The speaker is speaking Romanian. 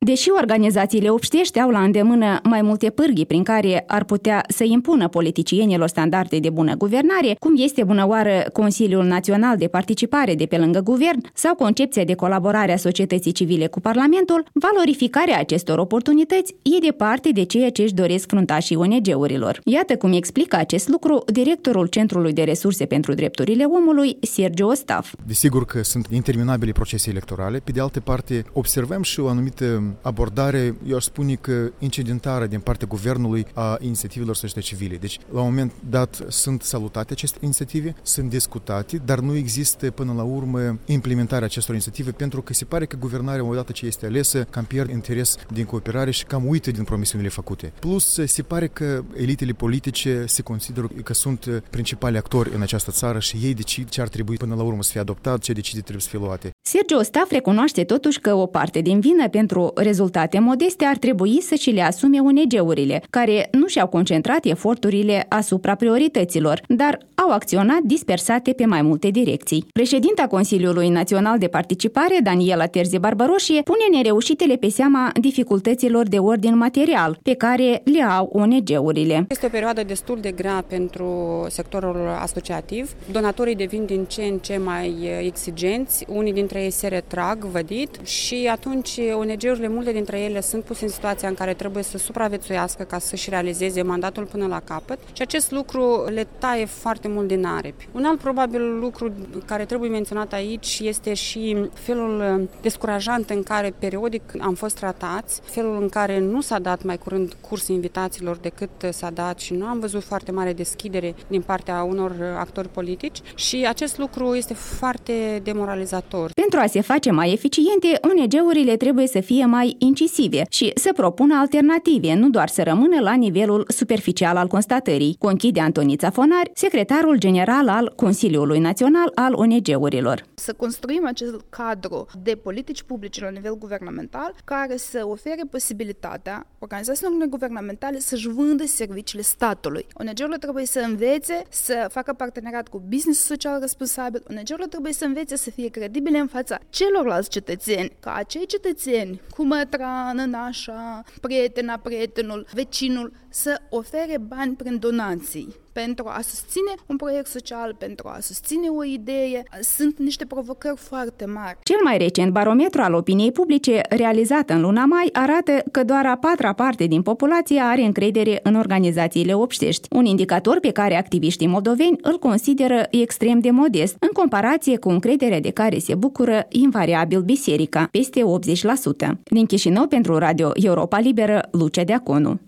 Deși organizațiile obștești au la îndemână mai multe pârghii prin care ar putea să impună politicienilor standarde de bună guvernare, cum este bunăoară Consiliul Național de Participare de pe lângă guvern sau concepția de colaborare a societății civile cu Parlamentul, valorificarea acestor oportunități e departe de ceea ce își doresc fruntașii ONG-urilor. Iată cum explică acest lucru directorul Centrului de Resurse pentru Drepturile Omului, Sergiu Ostaf. Desigur că sunt interminabile procese electorale, pe de altă parte observăm și o anumită abordare, eu aș spune că incidentară din partea guvernului a inițiativelor societății civile. Deci, la un moment dat, sunt salutate aceste inițiative, sunt discutate, dar nu există până la urmă implementarea acestor inițiative, pentru că se pare că guvernarea, odată ce este alesă, cam pierde interes din cooperare și cam uită din promisiunile făcute. Plus, se pare că elitele politice se consideră că sunt principali actori în această țară și ei decid ce ar trebui până la urmă să fie adoptat, ce decizii trebuie să fie luate. Sergiu Ostaf recunoaște totuși că o parte din vină pentru rezultate modeste ar trebui să și le asume ONG-urile, care nu și-au concentrat eforturile asupra priorităților, dar au acționat dispersate pe mai multe direcții. Președinta Consiliului Național de Participare, Daniela Terzi Barbaroșie, pune nereușitele pe seama dificultăților de ordin material pe care le au ONG-urile. Este o perioadă destul de grea pentru sectorul asociativ. Donatorii devin din ce în ce mai exigenți, unii dintre ei se retrag vădit și atunci ONG-urile, multe dintre ele sunt puse în situația în care trebuie să supraviețuiască ca să-și realizeze mandatul până la capăt și acest lucru le taie foarte mult din aripi. Un alt probabil lucru care trebuie menționat aici este și felul descurajant în care periodic am fost tratați, felul în care nu s-a dat mai curând curs invitațiilor decât s-a dat și nu am văzut foarte mare deschidere din partea unor actori politici și acest lucru este foarte demoralizator. Pentru a se face mai eficiente, ONG-urile trebuie să fie mai incisive și să propună alternative, nu doar să rămână la nivelul superficial al constatării, conchide Antonița Fonari, secretarul general al Consiliului Național al ONG-urilor. Să construim acest cadru de politici publice la nivel guvernamental care să ofere posibilitatea organizațiilor neguvernamentale să-și vândă serviciile statului. ONG-urile trebuie să învețe să facă parteneriat cu business social responsabil, ONG-urile trebuie să învețe să fie credibile în fața celorlalți cetățeni, ca acei cetățeni cu mătran, nașa, prietena, prietenul, vecinul, să ofere bani prin donații pentru a susține un proiect social, pentru a susține o idee. Sunt niște provocări foarte mari. Cel mai recent barometru al opiniei publice, realizat în luna mai, arată că doar a patra parte din populație are încredere în organizațiile obștești, un indicator pe care activiștii moldoveni îl consideră extrem de modest, în comparație cu încrederea de care se bucură invariabil biserica, peste 80%. Din Chișinău, pentru Radio Europa Liberă, Lucia Deaconu.